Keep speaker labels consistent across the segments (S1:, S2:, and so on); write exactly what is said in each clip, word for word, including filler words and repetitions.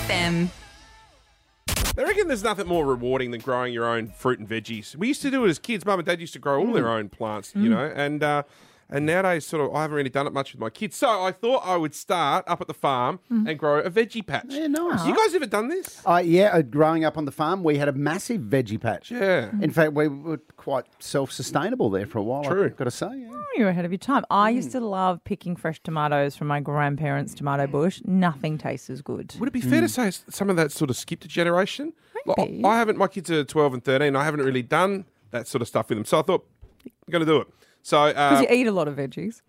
S1: F M.
S2: I reckon there's nothing more rewarding than growing your own fruit and veggies. We used to do it as kids. Mum and Dad used to grow all their own plants, you know, and uh, and nowadays sort of I haven't really done it much with my kids. So I thought I would start up at the farm and grow a veggie patch.
S3: Yeah, nice.
S2: You guys ever done this?
S3: Uh, yeah, uh, growing up on the farm, we had a massive veggie patch.
S2: Yeah.
S3: In fact, we were quite self-sustainable there for a while,
S2: True.
S3: I've got to say. Yeah.
S4: You're ahead of your time. I used to love picking fresh tomatoes from my grandparents' tomato bush. Nothing tastes as good.
S2: Would it be fair to say some of that sort of skipped a generation?
S4: Maybe.
S2: Like, I haven't, my kids are twelve and thirteen. I haven't really done that sort of stuff with them. So I thought, I'm going to do it. So,
S4: Because
S2: uh,
S4: you eat a lot of veggies.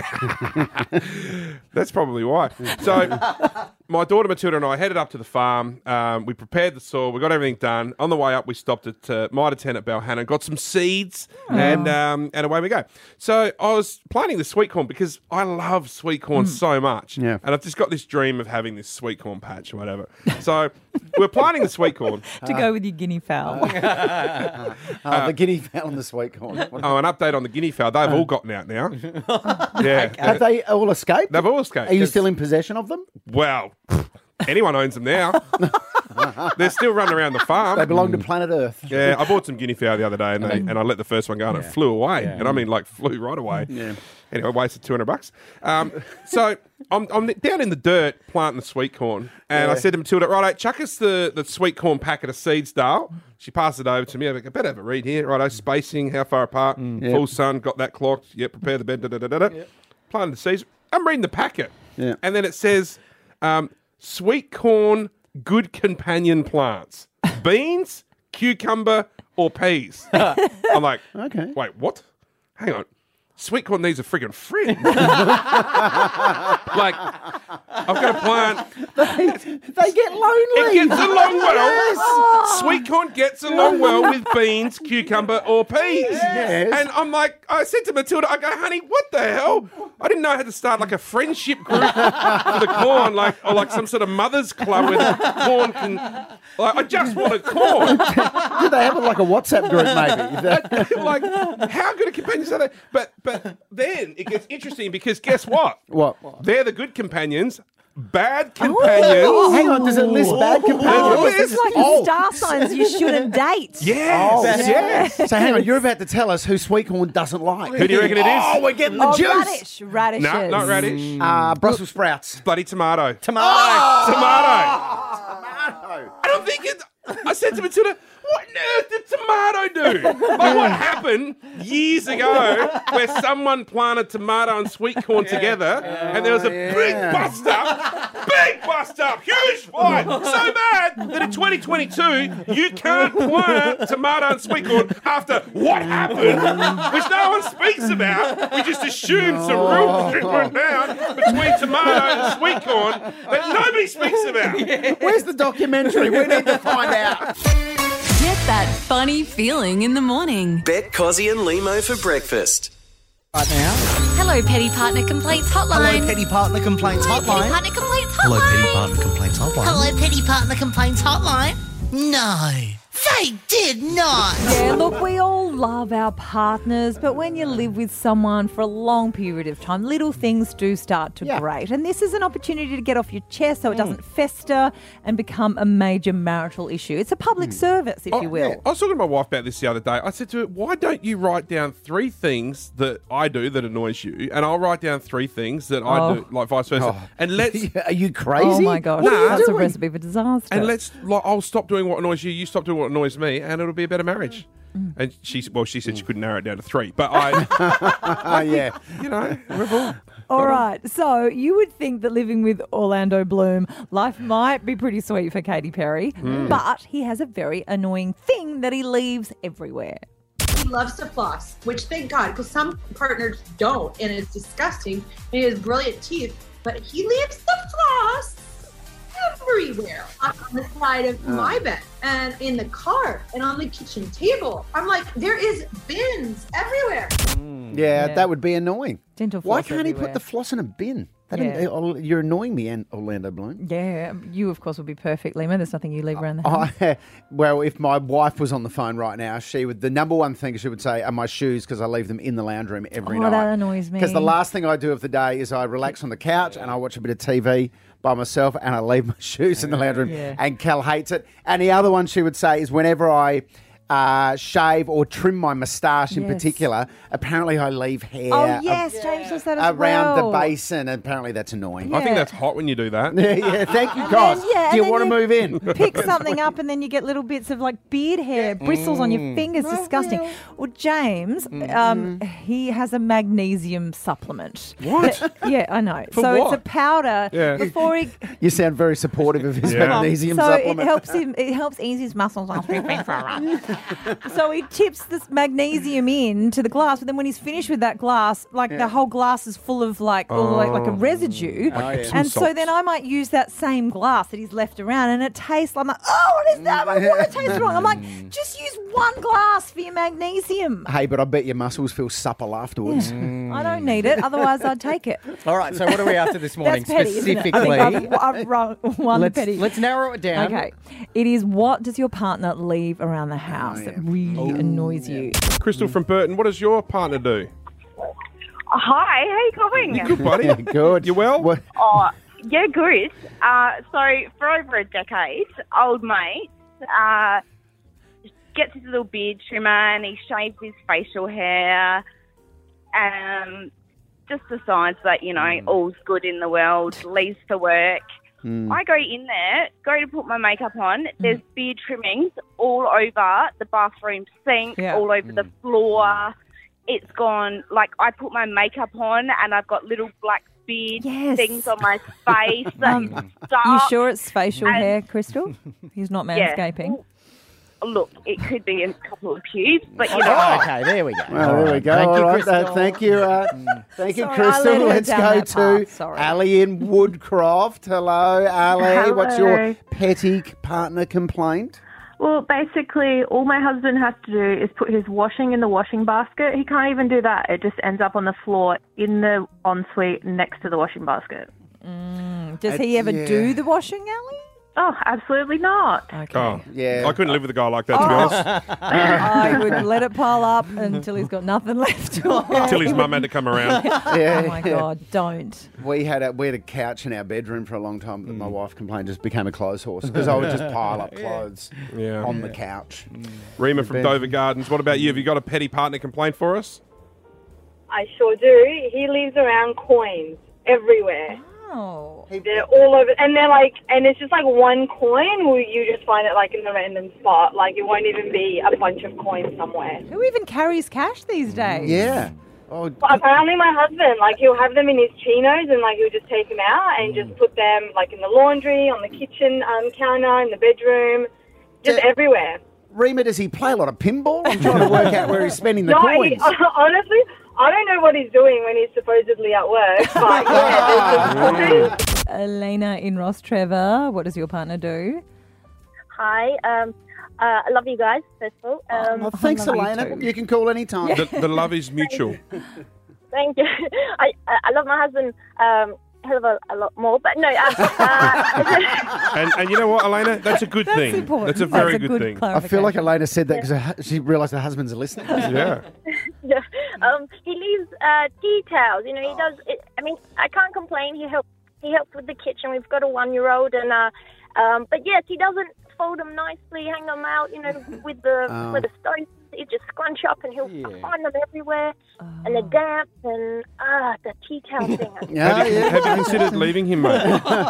S2: that's probably why. So, my daughter Matilda and I headed up to the farm. Um, we prepared the soil. We got everything done. On the way up, we stopped at uh, Mitre ten at Balhannon, got some seeds, and um, and away we go. So, I was planting the sweet corn because I love sweet corn so much.
S3: Yeah.
S2: And I've just got this dream of having this sweet corn patch or whatever. So, we're planting the sweet corn.
S4: To go with your guinea fowl.
S3: Uh, the guinea fowl and the sweet corn. What-
S2: Oh, an update on the guinea fowl. They've all gotten out now. Yeah.
S3: Have they all escaped?
S2: They've all escaped.
S3: Are you still in possession of them?
S2: Well, anyone owns them now. They're still running around the farm.
S3: They belong to planet Earth.
S2: Yeah, I bought some guinea fowl the other day, and they, and I let the first one go, and it flew away. And I mean, like, flew right away.
S3: Yeah.
S2: Anyway, wasted two hundred bucks. Um, so I'm, I'm down in the dirt planting the sweet corn, and I
S3: Yeah.
S2: said to Matilda, right, chuck us the, the sweet corn packet of seeds, Dale. She passed it over to me. I better have a read here. Righto, spacing, how far apart, full sun, got that clocked. Yep, prepare the bed, da da da da da. Planted the seeds. I'm reading the packet.
S3: Yeah.
S2: And then it says, um, sweet corn, good companion plants. Beans, cucumber, or peas. I'm like,
S3: Okay.
S2: wait, what? Hang on. Sweet corn needs a friggin' friend. Like, I've got a plant.
S3: They get lonely.
S2: It gets along well. Sweet corn gets along well with beans, cucumber, or peas.
S3: Yes.
S2: And I'm like, I said to Matilda, I go, honey, what the hell? I didn't know I had to start like a friendship group for the corn, like or like some sort of mother's club where the corn can. Like, I just wanted corn.
S3: Do they have like a WhatsApp group maybe?
S2: Like, how good a companions are they? But but then it gets interesting because guess what?
S3: What?
S2: They're the good companions. Bad companions.
S3: Hang on, does it list bad companions?
S2: Oh,
S4: This is like
S3: Oh.
S4: the star signs you shouldn't date.
S2: Yes.
S3: Oh,
S2: yes.
S3: So hang on, you're about to tell us who sweet corn doesn't like.
S2: Who do you reckon it is?
S3: Oh, we're getting the
S4: Oh,
S3: juice.
S4: radish. Radishes.
S2: No, not radish.
S3: Uh, Brussels sprouts.
S2: Bloody tomato.
S3: Tomato.
S2: Tomato. I don't think it. I said to Matilda, what on earth did tomato do? Like what happened years ago where someone planted tomato and sweet corn together and there was a big bust up, big bust up, huge fight, so bad that in twenty twenty-two you can't plant tomato and sweet corn after what happened, which no one speaks about. We just assume some real shit went down between tomato and sweet corn that nobody speaks about.
S3: Where's the documentary? We need to find out.
S1: Get that funny feeling in the morning.
S5: Bet Cozzy and Limo for breakfast.
S3: Right now.
S6: Hello, Petty Partner Complaints Hotline.
S7: Hello, Petty Partner Complaints
S6: Hello, Petty
S7: Hotline.
S6: Partner Complaints Hotline.
S7: Hello, Petty Partner Complaints Hotline.
S6: Hello, Petty Partner Complaints Hotline. No, they did not.
S4: Yeah, look, we all love our partners, but when you live with someone for a long period of time, little things do start to
S3: Yeah.
S4: grate. And this is an opportunity to get off your chest so it doesn't fester and become a major marital issue. It's a public service, if
S2: Oh,
S4: you will.
S2: yeah. I was talking to my wife about this the other day. I said to her, why don't you write down three things that I do that annoys you, and I'll write down three things that I
S4: Oh.
S2: do, like vice versa. And let's
S3: Are you crazy?
S4: Oh, my gosh.
S3: What are you
S4: That's a
S3: doing?
S4: recipe for disaster.
S2: and let's like I'll stop doing what annoys you, you stop doing what annoys me, and it'll be a better marriage.
S4: Mm.
S2: And she well, she said she couldn't narrow it down to three, but I,
S3: Oh, yeah.
S2: you know, we've all.
S4: All right, so you would think that living with Orlando Bloom, life might be pretty sweet for Katy Perry, but he has a very annoying thing that he leaves everywhere.
S8: He loves to floss, which thank God, because some partners don't, and it's disgusting. And he has brilliant teeth, but he leaves the floss everywhere on the side of my bed and in the car and on the kitchen table. I'm like, there is bins everywhere.
S3: Yeah,
S4: Yeah.
S3: that would be annoying.
S4: Dental
S3: Why
S4: floss
S3: can't he put
S4: everywhere.
S3: the floss in a bin? That
S4: Yeah.
S3: didn't- you're annoying me, An- Orlando Bloom.
S4: Yeah, you of course would be perfect, Lima. There's nothing you leave around the house.
S3: I, well, if my wife was on the phone right now, she would. The number one thing she would say are my shoes because I leave them in the lounge room every
S4: Oh,
S3: night.
S4: that annoys me.
S3: Because the last thing I do of the day is I relax on the couch and I watch a bit of T V by myself and I leave my shoes in the lounge room.
S4: Yeah.
S3: And Cal hates it. And the other one she would say is whenever I uh, shave or trim my moustache in
S4: Yes.
S3: particular, apparently I leave hair.
S4: Oh yes, James does that as
S3: around
S4: well.
S3: the basin, and apparently that's annoying.
S2: I think
S4: Yeah.
S2: that's hot when you do that.
S3: Yeah, yeah, thank you,
S4: And
S3: guys.
S4: then, yeah,
S3: Do you
S4: and
S3: want to
S4: then
S3: move in?
S4: Pick something up and then you get little bits of like beard hair, bristles on
S3: Mm.
S4: your fingers. Disgusting. Well, James,
S3: Mm-hmm.
S4: um, he has a magnesium supplement.
S2: What?
S4: That- yeah, I know.
S2: For
S4: so
S2: what?
S4: it's a powder
S2: Yeah.
S4: before he.
S3: You sound very supportive of his
S2: Yeah.
S3: magnesium
S4: so
S3: supplement.
S4: it helps him. It helps ease his muscles after he's been for a run. So he tips this magnesium in to the glass, but then when he's finished with that glass, like the whole glass is full of like all like, like a residue.
S3: Oh, yeah.
S4: And so
S2: salts.
S4: then I might use that same glass that he's left around, and it tastes. I'm like, oh, what is that? My water tastes wrong. I'm like, just use one glass for your magnesium.
S3: Hey, but I bet your muscles feel supple afterwards.
S4: I don't need it, otherwise I'd take it.
S9: All right, so what are we after this morning
S4: That's petty, isn't it? I
S9: specifically?
S4: think I've, I've run one
S9: let's,
S4: petty.
S9: let's narrow it down.
S4: Okay, it is what does your partner leave around the house that really annoys you?
S2: Crystal from Burton, what does your partner do?
S10: Hi, how you going?
S2: Good, buddy.
S3: Yeah, good.
S2: You well?
S3: What-
S10: Oh, yeah, good. Uh, so for over a decade, old mate uh, gets his little beard trimmer and he shaves his facial hair. Um, just decides that you know all's good in the world. Leaves for work. I go in there, go to put my makeup on. There's beard trimmings all over the bathroom sink,
S4: Yeah.
S10: all over the floor. It's gone, like, I put my makeup on and I've got little black beard
S4: Yes.
S10: things on my face. that
S4: Um,
S10: stuck.
S4: You sure it's facial
S10: And-
S4: hair, Crystal? He's not
S10: Yeah.
S4: manscaping.
S10: Well, look, it could be a couple of pubes, but you
S9: Oh,
S10: know.
S9: okay, there we go.
S3: Well,
S9: All
S3: there we
S9: right.
S3: go.
S9: Thank
S3: All
S9: you,
S3: right,
S9: Crystal.
S3: uh, thank you. Uh, thank you,
S4: Sorry, I
S3: Crystal.
S4: led her
S3: Let's
S4: down
S3: go
S4: that
S3: to
S4: path. Sorry.
S3: Ali in Woodcroft. Hello, Ali. What's your
S10: Hello.
S3: petty partner complaint?
S11: Well, basically, all my husband has to do is put his washing in the washing basket. He can't even do that. It just ends up on the floor in the ensuite next to the washing basket.
S4: Does he ever
S3: yeah.
S4: do the washing, Ali?
S11: Oh, absolutely not.
S4: Okay.
S2: Oh,
S3: Yeah.
S2: I couldn't live with a guy like that, to be honest.
S4: I would let it pile up until he's got nothing left.
S2: Until his mum had to come around.
S3: Yeah,
S4: Oh my God, don't.
S3: We had a we had a couch in our bedroom for a long time that
S2: Mm.
S3: my wife complained just became a clothes horse because I would just pile up clothes
S2: Yeah.
S3: on the couch.
S2: Rima from Dover Gardens, what about you? Have you got a petty partner complaint for us?
S12: I sure do. He leaves around coins everywhere.
S4: Oh.
S12: They're all over, and they're like, and it's just like one coin where you just find it like in a random spot. Like it won't even be a bunch of coins somewhere.
S4: Who even carries cash these days?
S3: Yeah. Oh,
S12: But apparently my husband, like he'll have them in his chinos and like he'll just take them out and just put them like in the laundry, on the kitchen um, counter, in the bedroom, just
S3: Yeah.
S12: everywhere.
S3: Rima, does he play a lot of pinball? I'm trying to work out where he's spending the
S12: No,
S3: coins.
S12: he, honestly, I don't know what he's doing when he's supposedly at work. But yeah, there's just
S4: Elena in Ross Trevor, what does your partner do?
S13: Hi, um, uh, I love you guys, first of all. Um,
S3: Oh, thanks,
S4: love you
S3: Elena.
S4: too.
S3: You, can call any time.
S2: The, the love is mutual.
S13: Thank you. I I love my husband um, a hell of a, a lot more, but no. Um, uh,
S2: And, and you know what, Elena? That's a good
S4: That's
S2: thing.
S4: important.
S2: That's a very
S4: That's a
S2: good,
S4: good
S2: thing.
S4: clar-
S3: I feel like Elena said that because she realised her husbands are listening.
S2: Yeah.
S13: yeah, um, he leaves uh, tea towels. You know, he does. It, I mean, I can't complain. He helps. He helps with the kitchen. We've got a one-year-old, and uh, um, but yes, he doesn't fold them nicely, hang them out. You know, with the
S3: Oh.
S13: with the stone. He just scrunch up, and he'll
S9: Yeah.
S13: find them everywhere, and they're damp, and ah, the tea towel thing.
S3: Yeah,
S2: have, you,
S3: yeah.
S2: have you considered leaving him, mate?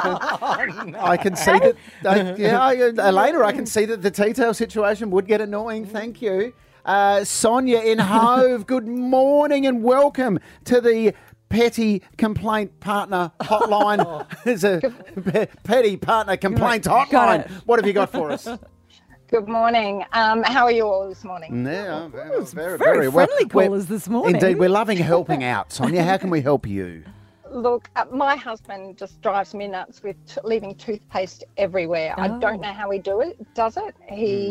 S3: I can see that. I, yeah, I, Elena, I can see that the tea towel situation would get annoying. Thank you. Uh, Sonia in Hove, good morning and welcome to the Petty Complaint Partner Hotline. It's a pe- Petty Partner Complaint
S4: Got
S3: Hotline.
S4: it.
S3: What have you got for us?
S14: Good morning. Um, how are you all this morning?
S3: Yeah, very, very,
S4: Very
S3: well.
S4: friendly
S3: We're-
S4: callers this morning.
S3: Indeed, we're loving helping out. Sonia, how can we help you?
S14: Look, uh, my husband just drives me nuts with t- leaving toothpaste everywhere. I
S4: Oh.
S14: don't know how he do it. Does it? He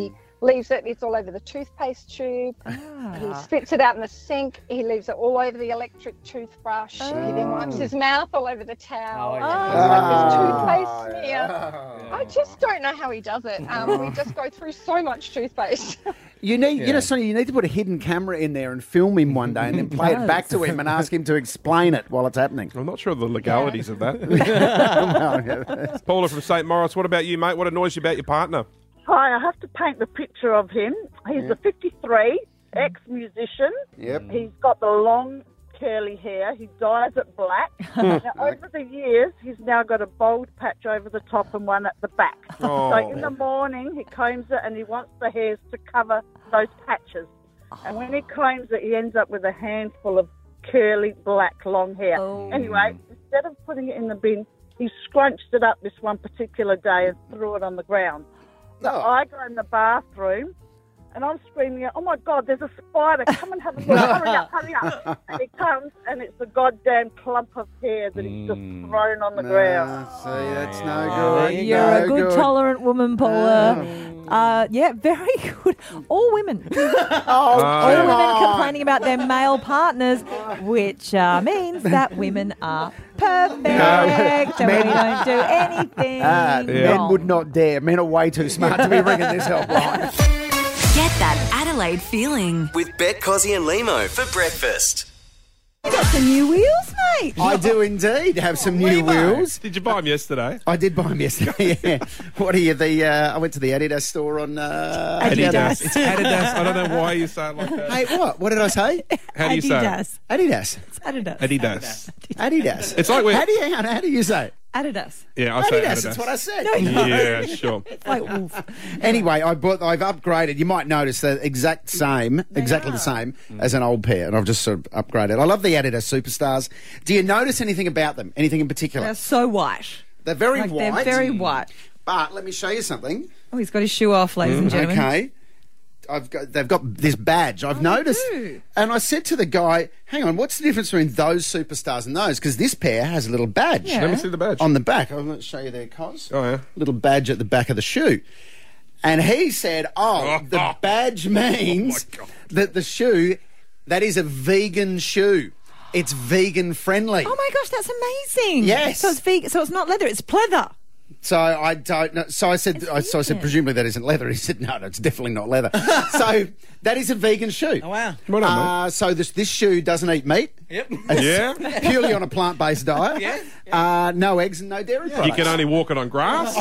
S14: leaves it, it's all over the toothpaste tube. He spits it out in the sink. He leaves it all over the electric toothbrush. He then wipes his mouth all over the towel.
S9: Oh,
S14: and
S9: yeah.
S14: he's got this toothpaste smear. I just don't know how he does it. Um, we just go through so much toothpaste.
S3: You need,
S9: Yeah.
S3: you know, Sonia, you need to put a hidden camera in there and film him one day and then play it back to him and ask him to explain it while it's happening.
S2: I'm not sure of the legalities of that.
S3: Well, yeah.
S2: Paula from Saint Morris, what about you, mate? What annoys you about your partner?
S15: Hi, I have to paint the picture of him. He's a fifty-three, ex-musician.
S3: Yep.
S15: He's got the long curly hair. He dyes it black. Now, over the years, he's now got a bald patch over the top and one at the back.
S2: Oh.
S15: So in the morning, he combs it and he wants the hairs to cover those patches. And when he combs it, he ends up with a handful of curly black long hair. Anyway, instead of putting it in the bin, he scrunched it up this one particular day and threw it on the ground. So I go in the bathroom and I'm screaming out, "Oh my God, there's a spider, come and have a look, hurry up, hurry up." And he comes and it's a goddamn clump of hair that he's just thrown on the ground.
S3: See, that's no
S9: There
S3: good.
S9: you
S4: You're
S3: No
S4: a good,
S3: good.
S4: tolerant woman, Paula. Uh, yeah, very good. All women.
S3: Oh,
S4: All
S3: come
S4: women
S3: on.
S4: complaining about their male partners, which uh, means that women are perfect and we
S3: Men-
S4: don't do anything
S3: Ah, men
S4: wrong.
S3: would not dare. Men are way too smart to be ringing this helpline.
S1: Get that Adelaide feeling.
S5: With Bet Cozzy and Limo for breakfast.
S4: You got some new wheels, mate.
S3: I do indeed have some new wheels.
S2: Did you buy them yesterday?
S3: I did buy them yesterday. Yeah. What are you? The uh, I went to the Adidas store on uh,
S4: Adidas.
S2: It's Adidas. I don't know why you say it like that.
S3: Hey, what? What did I say?
S2: How do you say it?
S4: Adidas.
S3: Adidas.
S4: It's Adidas.
S2: Adidas.
S3: Adidas.
S2: It's like we're...
S3: How do you? Hang on, how do you say it?
S4: Adidas.
S2: Yeah, I say
S3: Adidas.
S2: Adidas.
S3: That's what I said.
S4: No, no.
S2: Yeah, sure.
S4: Like wolf.
S3: Anyway, I bought. I've upgraded. You might notice the exact same, exactly the same as an old pair, and I've just sort of upgraded. I love the Adidas Superstars. Do you notice anything about them? Anything in particular?
S4: They're so white.
S3: They're very
S4: Like,
S3: white.
S4: They're very white.
S3: But let me show you something.
S4: Oh, he's got his shoe off, ladies and gentlemen.
S3: Okay. I've got, they've got this badge. I've noticed.
S4: do.
S3: And I said to the guy, hang on, what's the difference between those Superstars and those? Because this pair has a little badge.
S4: Yeah.
S2: Let me see the badge.
S3: On the back. I'm going to show you there, Cos.
S2: Oh, yeah.
S3: Little badge at the back of the shoe. And he said, oh, the badge means that the shoe, that is a vegan shoe. It's vegan friendly.
S4: Oh my gosh, that's amazing.
S3: Yes.
S4: So it's vegan. So it's not leather, it's pleather.
S3: So I don't know. So I said, I, so I said,
S4: vegan.
S3: presumably that isn't leather. He said, no, no, it's definitely not leather. So that is a vegan shoe.
S9: Oh, wow.
S2: Well done, mate.
S3: Uh, so this this shoe doesn't eat meat.
S9: Yep.
S3: It's purely on a plant-based diet.
S9: Yeah,
S3: Uh, no eggs and no dairy products.
S2: You can only walk it on grass.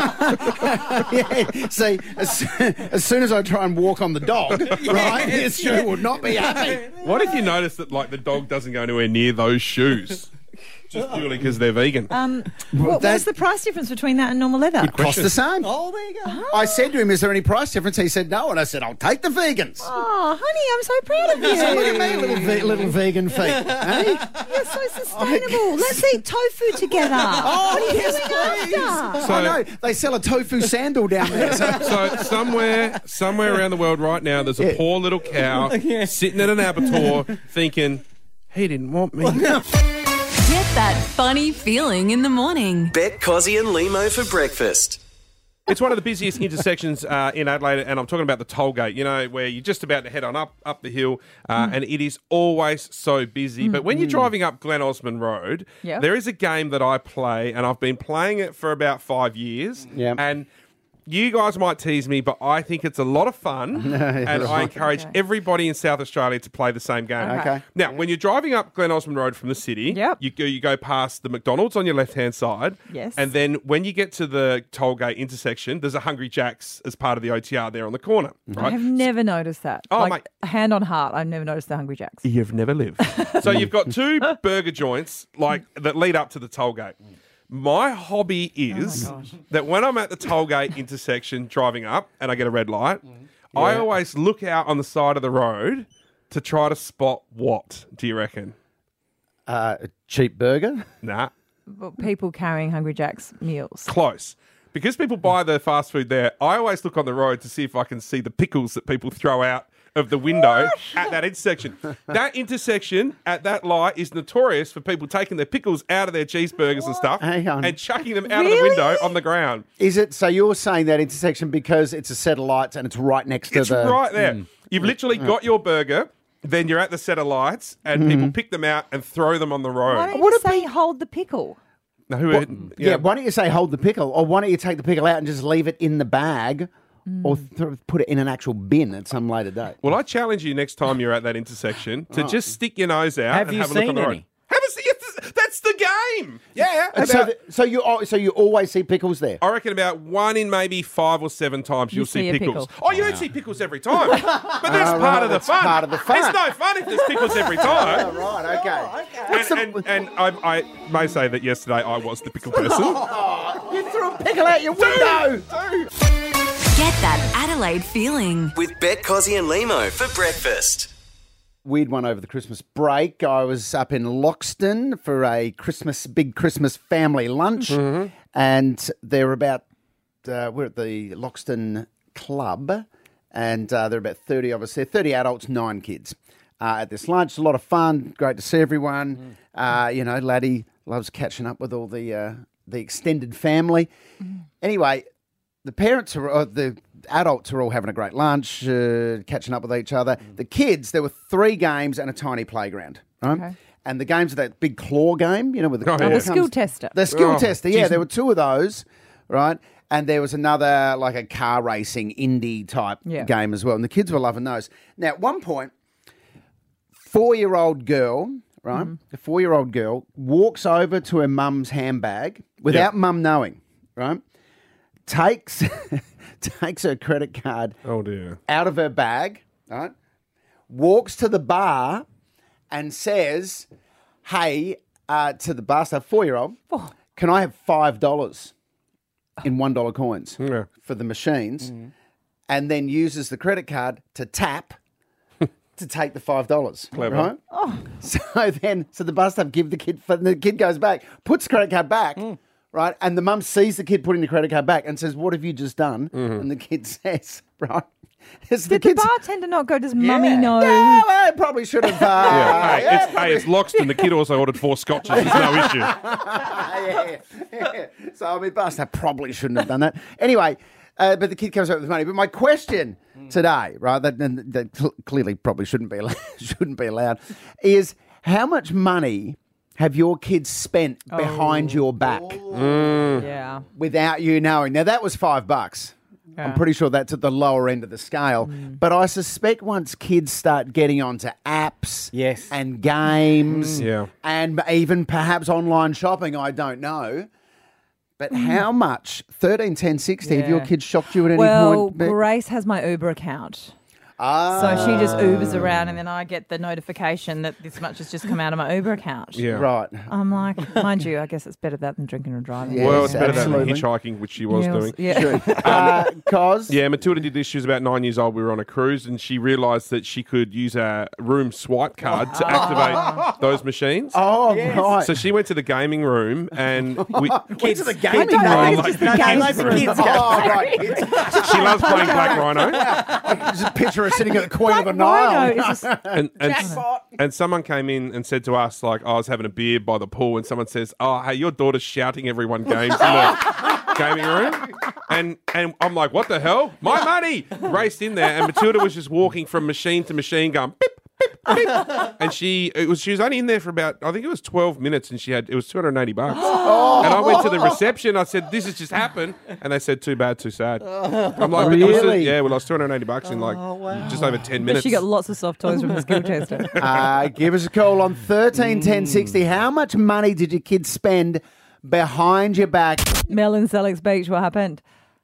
S3: yeah. See, as, as soon as I try and walk on the dog, right, this shoe would not be happy.
S2: What if you notice that like the dog doesn't go anywhere near those shoes? Just purely because they're vegan.
S4: Um, what,
S3: that-
S4: what's the price difference between that and normal leather?
S3: Cost the same.
S9: Oh, there you go.
S3: I said to him, is there any price difference? He said no, and I said, I'll take the vegans.
S4: Oh, honey, I'm so proud of you.
S3: So look at me, little, ve- little vegan feet. eh?
S4: You're so sustainable. Let's eat tofu together.
S3: Oh,
S4: what are you
S3: yes,
S4: doing
S3: please.
S4: after?
S2: So-
S3: I know. They sell a tofu sandal down there. So.
S2: So somewhere, somewhere around the world right now, there's a
S3: Yeah.
S2: poor little cow sitting at an abattoir thinking, he didn't want me.
S1: Get that funny feeling in the morning.
S5: Bet Cozzy and Limo for breakfast.
S2: It's one of the busiest intersections uh, in Adelaide, and I'm talking about the toll gate, you know, where you're just about to head on up up the hill, uh,
S4: Mm.
S2: and it is always so busy. But when you're driving up Glen Osmond Road,
S4: Yep.
S2: there is a game that I play, and I've been playing it for about five years.
S3: Yep.
S2: And you guys might tease me, but I think it's a lot of fun, and I encourage
S4: Okay.
S2: everybody in South Australia to play the same game.
S3: Okay.
S2: Now, when you're driving up Glen Osmond Road from the city,
S4: Yep.
S2: you go you go past the McDonald's on your left-hand side.
S4: Yes.
S2: And then when you get to the toll gate intersection, there's a Hungry Jack's as part of the O T R there on the corner,
S4: I
S2: right?
S4: have never noticed that.
S2: Oh,
S4: like,
S2: mate.
S4: hand on heart, I've never noticed the Hungry Jacks.
S2: You've never lived. So you've got two burger joints like that lead up to the toll gate. My hobby is that when I'm at the toll gate intersection driving up and I get a red light, I always look out on the side of the road to try to spot what, do you reckon?
S3: Uh, a cheap burger.
S2: Nah,
S4: But people carrying Hungry Jacks meals.
S2: close. Because people buy the fast food there, I always look on the road to see if I can see the pickles that people throw out of the window at that intersection. That intersection at that light is notorious for people taking their pickles out of their cheeseburgers and stuff
S3: Hang on.
S2: and chucking them out of the window on the ground.
S3: Is it, so you're saying that intersection because it's a set of lights and it's right next to
S2: It's
S3: the...
S2: right there.
S3: Mm.
S2: You've literally got your burger, then you're at the set of lights, and
S3: Mhm.
S2: people pick them out and throw them on the road.
S4: Why don't you just say hold the pickle?
S2: No, who,
S3: What- yeah. why don't you say hold the pickle, or why don't you take the pickle out and just leave it in the bag, or th- put it in an actual bin at some later date?
S2: Well, I challenge you next time you're at that intersection to
S3: Oh.
S2: just stick your nose out
S3: Have
S2: and
S3: you
S2: have a look on
S3: seen
S2: the road.
S3: any?
S2: Haven't seen That's the game. Yeah.
S3: And so,
S2: about-
S3: th- so you al- so you always see pickles there.
S2: I reckon about one in maybe five or seven times
S3: You
S2: you'll
S3: see
S2: see
S3: a
S2: pickles.
S3: pickle.
S2: Oh, you don't see pickles every time. But that's
S3: Oh,
S2: part
S3: right,
S2: of the
S3: that's
S2: fun.
S3: part of the fun.
S2: There's no fun if there's pickles every time.
S3: Oh, right, okay.
S2: And, and, and I, I may say that yesterday I was the pickle person.
S3: Oh, you threw a pickle out your window.
S1: Get that Adelaide feeling.
S5: With Bet Cozzy and Limo for breakfast.
S3: Weird one over the Christmas break. I was up in Loxton for a Christmas, big Christmas family lunch,
S2: Mm-hmm.
S3: and there were about, uh, we're at the Loxton Club, and uh, there are about thirty of us there, thirty adults, nine kids uh, at this lunch. A lot of fun, great to see everyone. Uh, you know, Laddie loves catching up with all the uh, the extended family. Anyway, the parents are, uh, the adults are all having a great lunch, uh, catching up with each other. The kids, there were three games and a tiny playground, right?
S4: Okay.
S3: And the games are that big claw game, you know, with the
S4: Oh,
S3: claw
S4: yeah. The
S3: comes-
S4: skill tester.
S3: The skill
S4: Oh,
S3: tester, yeah.
S4: geez.
S3: There were two of those, right? And there was another, like a car racing indie type
S4: Yeah.
S3: game as well. And the kids were loving those. Now, at one point, four-year-old girl, right?
S4: Mm-hmm.
S3: The four-year-old girl walks over to her mum's handbag without mum knowing, right? Takes takes her credit card
S2: Oh, dear.
S3: out of her bag, right? Walks to the bar and says, hey, uh, to the bar staff, four-year-old, can I have five dollars in one dollar coins for the machines? And then uses the credit card to tap to take the five dollars.
S2: Clever.
S3: Right? So then, so the bar staff give the kid, the kid goes back, puts the credit card back, right? And the mum sees the kid putting the credit card back and says, what have you just done? And the kid says, right? It's
S4: Did the bartender not go, does mummy know?
S3: Yeah, well, I probably should have. Uh,
S2: Yeah, hey,
S3: yeah,
S2: it's, hey, it's Loxton. The kid also ordered four scotches. There's no issue.
S3: yeah, yeah. So, I mean, Buster probably shouldn't have done that. Anyway, uh, but the kid comes up with money. But my question today, right, that, that, that cl- clearly probably shouldn't be allowed, shouldn't be allowed, is how much money have your kids spent behind your back
S4: Yeah.
S3: without you knowing? Now, that was five bucks. I'm pretty sure that's at the lower end of the scale. But I suspect once kids start getting onto apps
S9: yes.
S3: and games
S2: Yeah.
S3: and even perhaps online shopping, I don't know. But how much, thirteen, ten, sixty, have your
S4: Yeah.
S3: kids shocked you at any
S4: Well,
S3: point? Beck?
S4: Grace has my Uber account.
S3: Ah.
S4: So she just Ubers around and then I get the notification that this much has just come out of my Uber account.
S2: Yeah.
S3: Right.
S4: I'm like, mind you, I guess it's better that than drinking and driving.
S2: well, it's better than
S3: absolutely.
S2: hitchhiking, which she was
S4: Yeah,
S2: doing.
S4: yeah.
S3: uh, Cos?
S2: Yeah, Matilda did this. She was about nine years old. We were on a cruise, and she realised that she could use a room swipe card to activate those machines.
S3: Oh, right.
S2: So she went to the gaming room, and we,
S3: Went to the
S4: I
S3: gaming
S4: don't know,
S3: room.
S4: it's just the games room.
S3: Kids go. Oh, right. Kids.
S2: she loves playing Black Rhino.
S3: Just picture her sitting at the Queen of the
S4: Rhino
S3: Nile.
S4: is just-
S2: And, and,
S3: Jackpot.
S2: and someone came in and said to us, like, I was having a beer by the pool, and someone says, oh, hey, your daughter's shouting everyone games in the gaming room. And and I'm like, what the hell? My money! Raced in there, and Matilda was just walking from machine to machine going, beep, beep, beep. And she it was she was only in there for about, I think it was twelve minutes, and she had, it was two hundred eighty bucks. And I went to the reception, I said, this has just happened. And they said, too bad, too sad. I'm like, but it was a-
S3: Really?
S2: yeah, we lost two hundred eighty bucks in like just over ten
S4: But
S2: minutes.
S4: she got lots of soft toys from the skill tester.
S3: Uh, give us a call on thirteen ten sixty. How much money did your kids spend behind your back?
S4: Mel in Sellex Beach, what happened?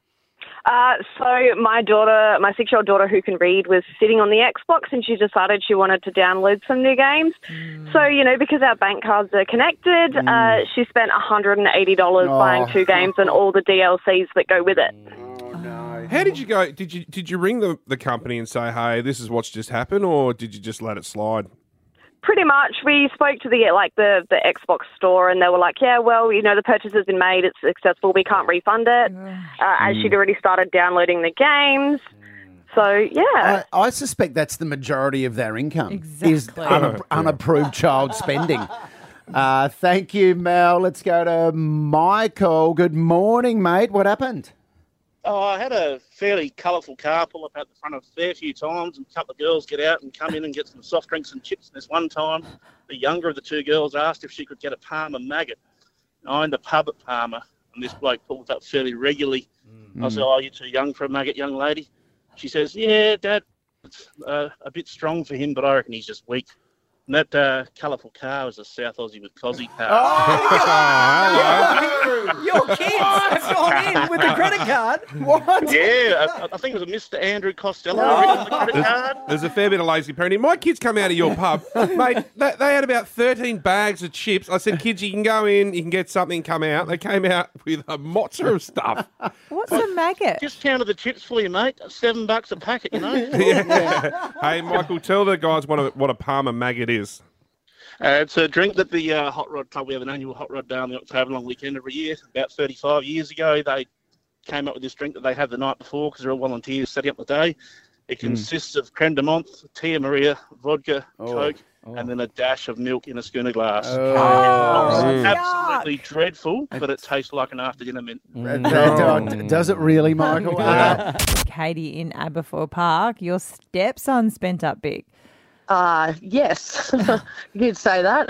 S10: Uh, so my daughter, my six-year-old daughter who can read, was sitting on the Xbox and she decided she wanted to download some new games. So, you know, because our bank cards are connected, uh, she spent one hundred eighty dollars
S3: Oh.
S10: buying two games and all the D L Cs that go with it.
S2: How did you go? Did you did you ring the, the company and say, hey, this is what's just happened, or did you just let it slide?
S10: Pretty much, we spoke to the like the, the Xbox store, and they were like, "Yeah, well, you know, the purchase has been made; it's successful. We can't refund it." Uh, as she'd already started downloading the games,
S16: So, yeah.
S3: I, I suspect that's the majority of their income is
S4: Exactly.
S3: una- unapproved child spending. Uh, thank you, Mel. Let's go to Michael. Good morning, mate. What happened?
S17: Oh, I had a fairly colourful car pull up out the front a fair few times, and a couple of girls get out and come in and get some soft drinks and chips. And this one time, the younger of the two girls asked if she could get a Palmer maggot. And I owned a pub at Palmer, and this bloke pulls up fairly regularly. I said, "Oh, you're too young for a maggot, young lady." She says, "Yeah, Dad, it's uh, a bit strong for him, but I reckon he's just weak." And that uh, colourful car was a South Aussie with Cosy car.
S9: Oh, your kids have gone in with the credit card.
S3: What?
S17: Yeah, I, I think it was a Mister Andrew Costello on the credit
S2: There's,
S17: card.
S2: there's a fair bit of lazy parenting. My kids come out of your pub, mate. They, they had about thirteen bags of chips. I said, "Kids, you can go in, you can get something, come out." They came out with a mozza of stuff.
S4: What's a maggot?
S17: Just counted the chips for you, mate. Seven bucks a packet, you know.
S2: Yeah. Hey, Michael, tell the guys what a, what a Palmer maggot is.
S17: Uh, it's a drink that the uh, Hot Rod Club, we have an annual Hot Rod Day on the October long weekend every year. About thirty-five years ago, they came up with this drink that they have the night before because they're all volunteers setting up the day. It consists of creme de menthe, Tia Maria, vodka, Coke, and then a dash of milk in a schooner glass.
S3: Oh.
S17: It's absolutely dreadful, but it tastes like an after-dinner mint.
S3: Mm. Does it really, Michael? Uh,
S4: Katie in Aberfoyle Park, your stepson spent up big.
S18: Uh, yes, you'd say that.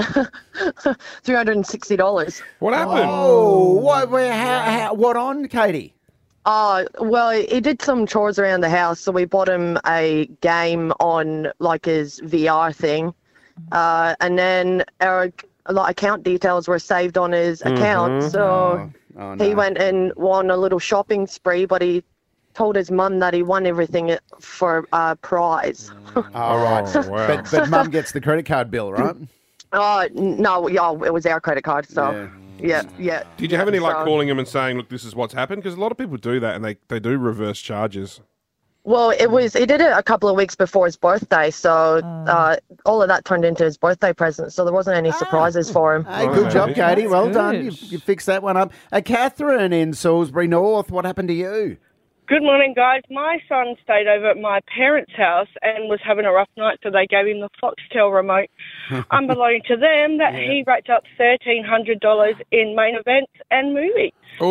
S18: three hundred sixty dollars.
S2: What happened?
S3: Oh, what, where, how, how, what on, Katie?
S18: Oh, well, he did some chores around the house, so we bought him a game on, like, his V R thing. Uh, and then our like, account details were saved on his account,
S3: Mm-hmm.
S18: so
S3: Oh, oh, no.
S18: he went and won a little shopping spree, but he told his mum that he won everything for a uh, prize.
S3: All right.
S2: Oh, wow.
S3: But, but mum gets the credit card bill, right?
S18: Oh, no, yeah, it was our credit card, so, yeah, yeah.
S2: Did you have any like
S18: So-
S2: calling them and saying, "Look, this is what's happened"? Because a lot of people do that, and they, they do reverse charges.
S18: Well, it was. He did it a couple of weeks before his birthday, so uh, all of that turned into his birthday present. So there wasn't any surprises for him.
S3: Hey, good job, Katie. Well done. You, you fixed that one up. Uh, Catherine in Salisbury North, what happened to you?
S19: Good morning, guys. My son stayed over at my parents' house and was having a rough night, so they gave him the Foxtel remote. Unbeknown to them, that he racked up thirteen hundred dollars in main events and movies.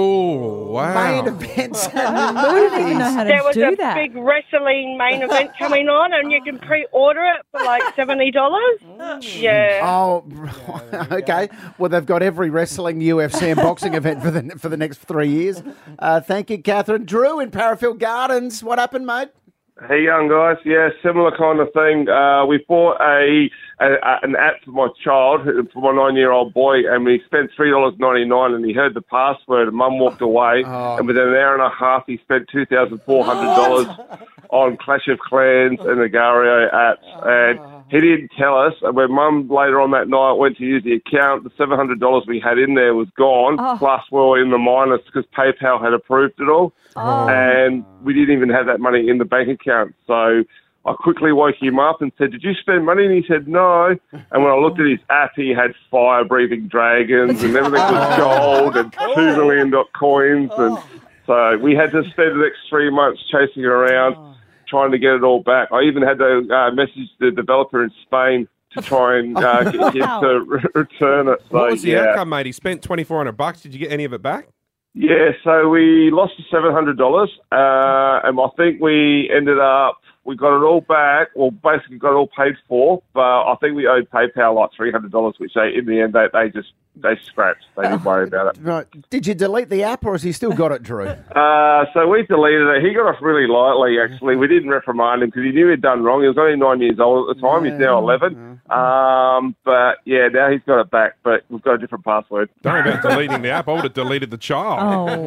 S2: Oh, wow.
S3: Main events and
S4: I don't even know how to
S19: There was
S4: do
S19: a
S4: that.
S19: big wrestling main event coming on, and you can pre-order it for like seventy dollars. Yeah.
S3: Oh, okay. Well, they've got every wrestling, U F C and boxing event for the for the next three years. Uh, thank you, Catherine. Drew in Parafield Gardens. What happened, mate?
S20: Hey, young guys. Yeah, similar kind of thing. Uh, we bought a, a, a an app for my child, for my nine-year-old boy, and we spent three dollars ninety-nine, and he heard the password, and Mum walked away,
S3: Oh.
S20: and within an hour and a half, he spent two thousand four hundred dollars on Clash of Clans and the Gario apps, and he didn't tell us. And when Mum later on that night went to use the account, the seven hundred dollars we had in there was gone,
S4: Oh.
S20: plus we were in the minus because PayPal had approved it all.
S4: Oh.
S20: And we didn't even have that money in the bank account. So I quickly woke him up and said, "Did you spend money?" And he said, "No." And when I looked at his app, he had fire-breathing dragons and everything was gold and two million dot coins. And so we had to spend the next three months chasing around, trying to get it all back. I even had to uh, message the developer in Spain to try and uh, get him to re- return it. So,
S2: What was the
S20: yeah.
S2: outcome, mate? He spent twenty-four hundred bucks. Did you get any of it back?
S20: Yeah, so we lost the seven hundred dollars, uh, and I think we ended up, we got it all back, well, basically got it all paid for, but I think we owed PayPal like three hundred dollars, which they, in the end, they, they just, they scrapped. They didn't worry about it.
S3: Right. Did you delete the app, or has he still got it, Drew?
S20: Uh, so we deleted it. He got off really lightly, actually. We didn't reprimand him because he knew he'd done wrong. He was only nine years old at the time. He's now eleven. Um, but, yeah, now he's got it back, but we've got a different password.
S2: Don't worry about deleting the app. I would have deleted the child.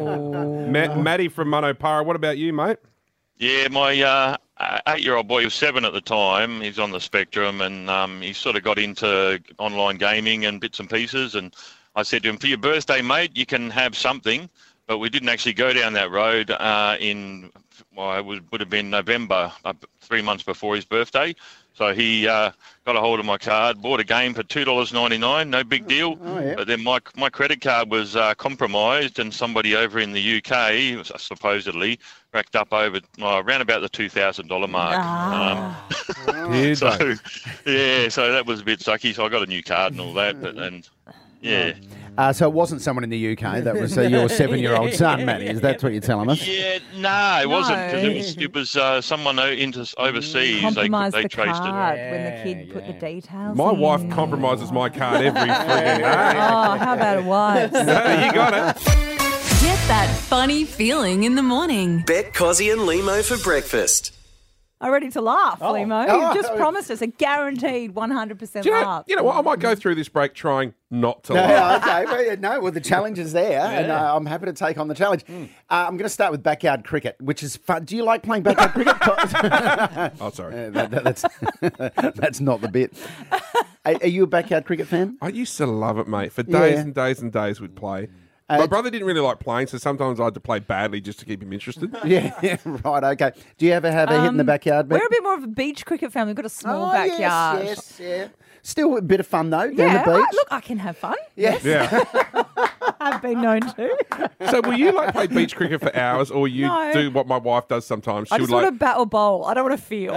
S4: Oh.
S2: Matt, Matty from Monopara, what about you, mate?
S21: Yeah, my uh, eight-year-old boy, he was seven at the time. He's on the spectrum, and um, he sort of got into online gaming and bits and pieces. And I said to him, "For your birthday, mate, you can have something, but we didn't actually go down that road uh, in, well, it would, would have been November, uh, three months before his birthday. So he uh, got a hold of my card, bought a game for two dollars ninety-nine, no big deal.
S3: Oh, yeah.
S21: But then my my credit card was uh, compromised, and somebody over in the U K supposedly racked up over uh, around about the two thousand dollars mark.
S4: Ah.
S21: Um, so, yeah, so that was a bit sucky. So I got a new card and all that, but and yeah.
S3: Uh, so it wasn't someone in the U K. That was uh, your seven-year-old son, Matty. Is that what you're telling us?
S21: Yeah, no, it wasn't, because it was it was uh, someone o- into overseas.
S4: Compromised
S21: they they
S4: the
S21: traced
S4: card
S21: it.
S4: when the kid put the details
S2: My
S4: in.
S2: wife compromises my card every friggin' day.
S4: Oh, how about it was?
S2: No, you got it.
S1: Get that funny feeling in the morning.
S5: Bet Cozzy and Limo for breakfast.
S4: I'm ready to laugh,
S2: Oh.
S4: Limo.
S2: Oh.
S4: You've just promised us a guaranteed one hundred percent
S2: Do you know,
S4: laugh.
S2: you know what? I might go through this break trying not to
S3: No,
S2: laugh.
S3: okay, well, yeah, no, well, the challenge is there, and uh, I'm happy to take on the challenge. Uh, I'm going to start with backyard cricket, which is fun. Do you like playing backyard cricket?
S2: Oh, sorry.
S3: Uh, that- that- that's, that's not the bit. Are, are you a backyard cricket fan?
S2: I used to love it, mate. For days
S3: Yeah.
S2: and days and days we'd play.
S3: Uh,
S2: My brother didn't really like playing, so sometimes I had to play badly just to keep him interested.
S3: Yeah, yeah, right, okay. Do you ever have a hit in the
S4: Um,
S3: backyard?
S4: We're a bit more of a beach cricket family. We've got a small
S3: Oh,
S4: backyard.
S3: Yes, yes, yeah. Still a bit of fun, though,
S4: Yeah,
S3: down the
S4: I-
S3: beach.
S4: look, I can have fun.
S3: Yes.
S2: Yeah.
S4: I've been known to.
S2: So will you like play beach cricket for hours, or you
S4: No.
S2: do what my wife does sometimes?
S4: I
S2: She
S4: just
S2: would like.
S4: want to battle bowl. I don't want to field.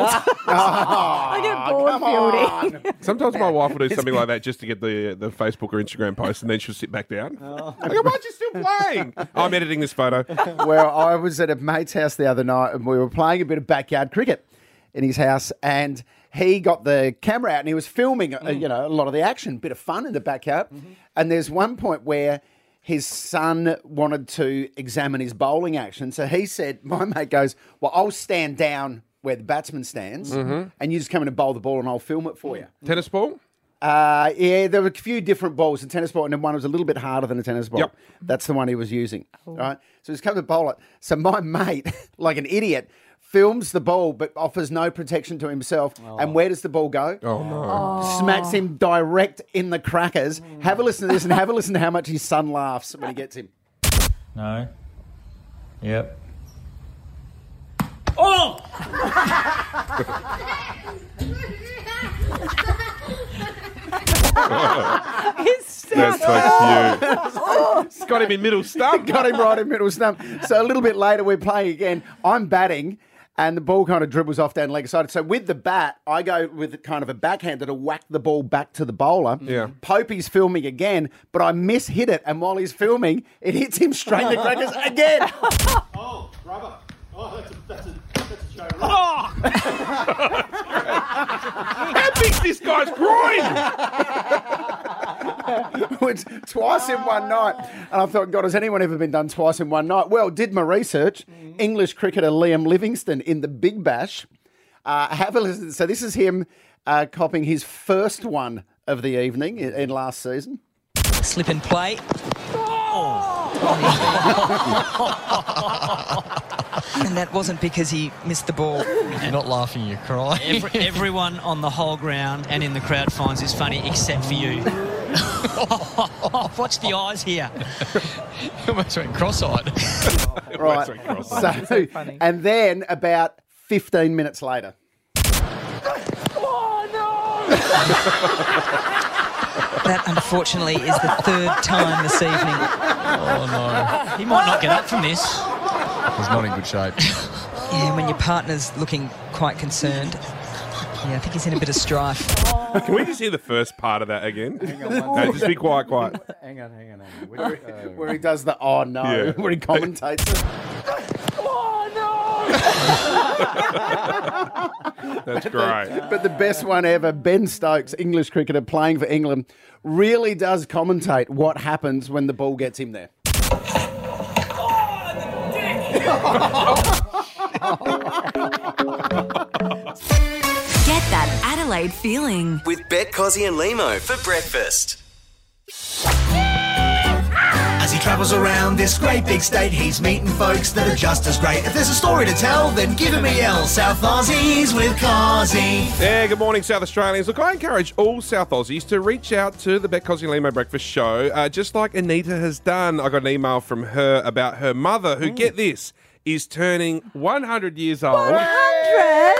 S4: I get bored
S3: come
S4: fielding.
S2: Sometimes my wife will do something like that just to get the the Facebook or Instagram post, and then she'll sit back down. I go, why are you still playing? I'm editing this photo.
S3: Well, I was at a mate's house the other night, and we were playing a bit of backyard cricket in his house, and he got the camera out and he was filming, uh, you know, a lot of the action, bit of fun in the backyard. And there's one point where his son wanted to examine his bowling action, so he said, my mate goes, well, I'll stand down where the batsman stands,
S2: Mhm.
S3: and you just come in and bowl the ball, and I'll film it for you.
S2: Tennis ball?
S3: Uh, yeah, there were a few different balls. A tennis ball, and then one was a little bit harder than a tennis ball.
S2: Yep.
S3: That's the one he was using. Right? So he's come to bowl it. So my mate, like an idiot, films the ball but offers no protection to himself. And where does the ball go?
S2: Oh, no.
S3: Smacks him direct in the crackers. Have a listen to this, and have a listen to how much his son laughs when he gets him.
S16: No. Yep.
S9: Oh!
S4: It's
S2: That's so cute.
S3: Oh.
S2: It's got him in middle stump.
S3: Got him right in middle stump. So a little bit later, we're playing again. I'm batting, and the ball kind of dribbles off down leg side. So with the bat, I go with kind of a backhander to whack the ball back to the bowler.
S2: Yeah.
S3: Popey's filming again, but I miss hit it, and while he's filming, it hits him straight in the crackers again.
S9: Oh, rubber. Oh, that's a, that's a, that's a show.
S2: Oh! How big's this guy's groin?
S3: It's twice in one night. And I thought, God, has anyone ever been done twice in one night? Well, did my research. English cricketer Liam Livingstone in the Big Bash. Uh, have a listen. So this is him uh, copping his first one of the evening in, in last season.
S22: Slip and play. And that wasn't because he missed the ball.
S16: You're not laughing, you're crying.
S22: Every, everyone on the whole ground and in the crowd finds this funny except for you. Watch the eyes here.
S16: You almost went cross-eyed.
S3: Right. So, and then about fifteen minutes later.
S22: That, unfortunately, is the third time this evening.
S16: Oh, no.
S22: He might not get up from this.
S16: He's not in good shape.
S22: Yeah, when your partner's looking quite concerned. Yeah, I think he's in a bit of strife.
S2: Can we just hear the first part of that again?
S3: Hang on one
S2: No, just be quiet, quiet.
S3: Hang on, hang on, hang on. Where, where he does the oh no,
S2: Yeah.
S3: where he commentates it.
S2: That's great.
S3: But the best one ever, Ben Stokes, English cricketer playing for England, really does commentate what happens when the ball gets him there.
S1: Get that Adelaide feeling.
S5: With Bet Cozzy and Limo for breakfast.
S6: As he travels around this great big state. He's meeting folks that are just as great. If there's a story to tell, then give him a yell. South Aussies with Cozzy.
S2: Yeah, good morning, South Australians. Look, I encourage all South Aussies to reach out to the Beck, Cozzy and Limo Breakfast Show, uh, just like Anita has done. I got an email from her about her mother, who, get this, is turning one hundred years old.
S4: one hundred?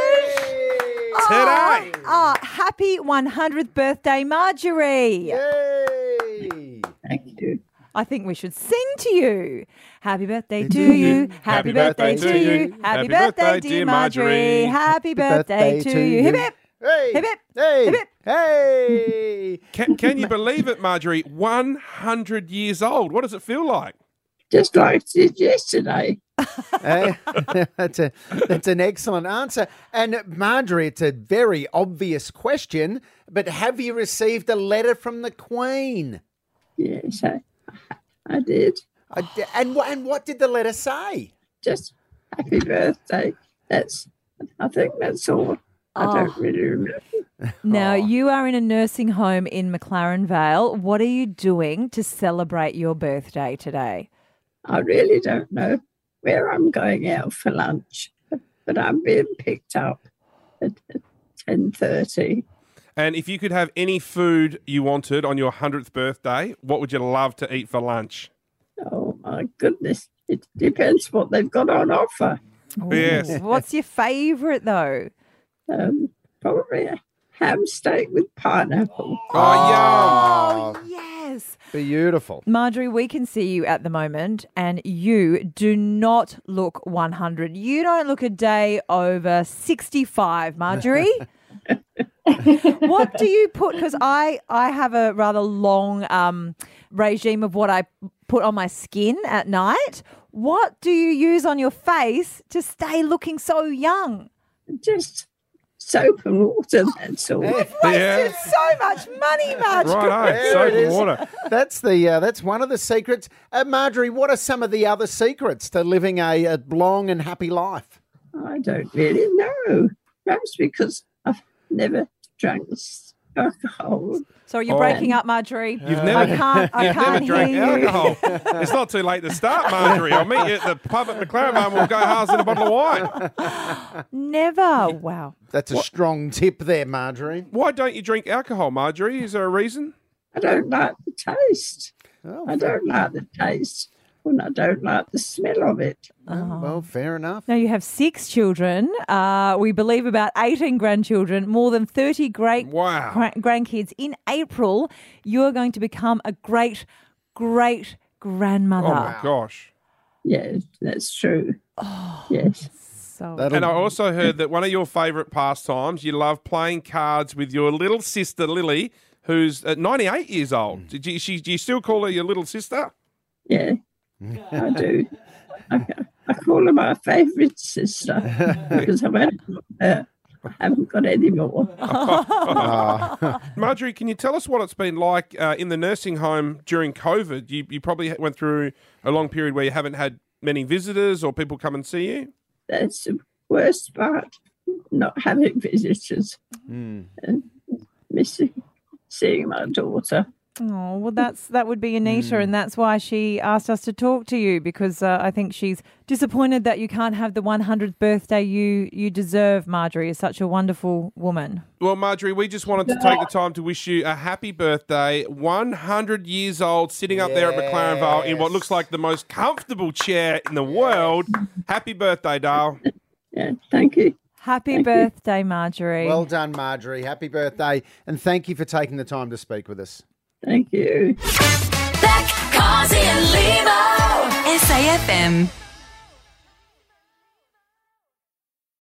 S2: Today.
S4: Oh, oh, happy one hundredth birthday, Marjorie.
S3: Yay.
S7: Thank you.
S4: I think we should sing to you. Happy birthday to you. Happy birthday to you. Happy birthday, dear Marjorie. Happy birthday to you. Hip hip.
S3: Hey.
S4: Hip hip.
S3: Hey.
S4: Hip hip.
S3: Hey.
S2: Can, can you believe it, Marjorie? one hundred years old. What does it feel like?
S7: Just like it did yesterday.
S3: Eh? that's a that's an excellent answer. And Marjorie, it's a very obvious question, but have you received a letter from the Queen?
S7: Yes, I, I did.
S3: I di- and what and what did the letter say?
S7: Just happy birthday. That's I think that's all. I
S4: Oh.
S7: don't really remember.
S4: Now, you are in a nursing home in McLaren Vale. What are you doing to celebrate your birthday today?
S7: I really don't know where I'm going out for lunch, but I'm being picked up at ten thirty.
S2: And if you could have any food you wanted on your one hundredth birthday, what would you love to eat for lunch?
S7: Oh, my goodness. It depends what they've got on offer.
S2: Yes.
S4: What's your favourite, though?
S7: Um, probably a ham steak with pineapple.
S2: Oh, yum.
S4: Yes.
S3: Beautiful.
S4: Marjorie, we can see you at the moment, and you do not look one hundred. You don't look a day over sixty-five, Marjorie. What do you put? Because I, I have a rather long um, regime of what I put on my skin at night. What do you use on your face to stay looking so young?
S7: Just soap and water, that's all.
S4: You've wasted so much money, Marjorie.
S2: Right,
S3: There
S2: soap
S3: it
S2: and
S3: is.
S2: water.
S3: That's the uh, that's one of the secrets. Uh, Marjorie, what are some of the other secrets to living a, a long and happy life?
S7: I don't really know. Perhaps because I've never drunk alcohol.
S4: So you're
S7: Oh.
S4: breaking up, Marjorie.
S2: You've never,
S4: I can't, I
S2: you've
S4: can't
S2: never drank
S4: hear you.
S2: alcohol. It's not too late to start, Marjorie. I'll meet you at the pub at McLaren Bar and we'll go halves in a bottle of wine.
S4: Never. Wow.
S3: That's a strong tip there, Marjorie.
S2: Why don't you drink alcohol, Marjorie? Is there a reason?
S7: I don't like the taste. I don't like the taste. And I don't like the smell of it.
S3: Oh, well, fair enough.
S4: Now you have six children. Uh, we believe about eighteen grandchildren, more than thirty great
S2: wow.
S4: gra- grandkids. In April, you are going to become a great, great grandmother.
S2: Oh, my gosh.
S7: Yes, that's true.
S4: Oh,
S7: yes.
S4: So
S2: And I also heard that one of your favourite pastimes, you love playing cards with your little sister, Lily, who's at ninety-eight years old. Did you, she, do you still call her your little sister?
S7: Yeah, I do. I, I call her my favourite sister because I've only got her. I haven't got any more.
S2: Marjorie, can you tell us what it's been like uh, in the nursing home during COVID? You, you probably went through a long period where you haven't had many visitors or people come and see you?
S7: That's the worst part, not having visitors.
S3: Mm.
S7: And missing seeing my daughter.
S4: Oh, well, that's that would be Anita, and that's why she asked us to talk to you, because uh, I think she's disappointed that you can't have the one hundredth birthday you, you deserve, Marjorie. Is such a wonderful woman.
S2: Well, Marjorie, we just wanted to take the time to wish you a happy birthday. one hundred years old, sitting up there at McLaren Vale in what looks like the most comfortable chair in the world. Happy birthday, Dale.
S7: Yeah, thank you.
S4: Happy
S7: Thank you.
S4: birthday, Marjorie.
S3: Well done, Marjorie. Happy birthday. And thank you for taking the time to speak with us.
S7: Thank you.
S1: Beck, Cozzy and Limo. S A F M.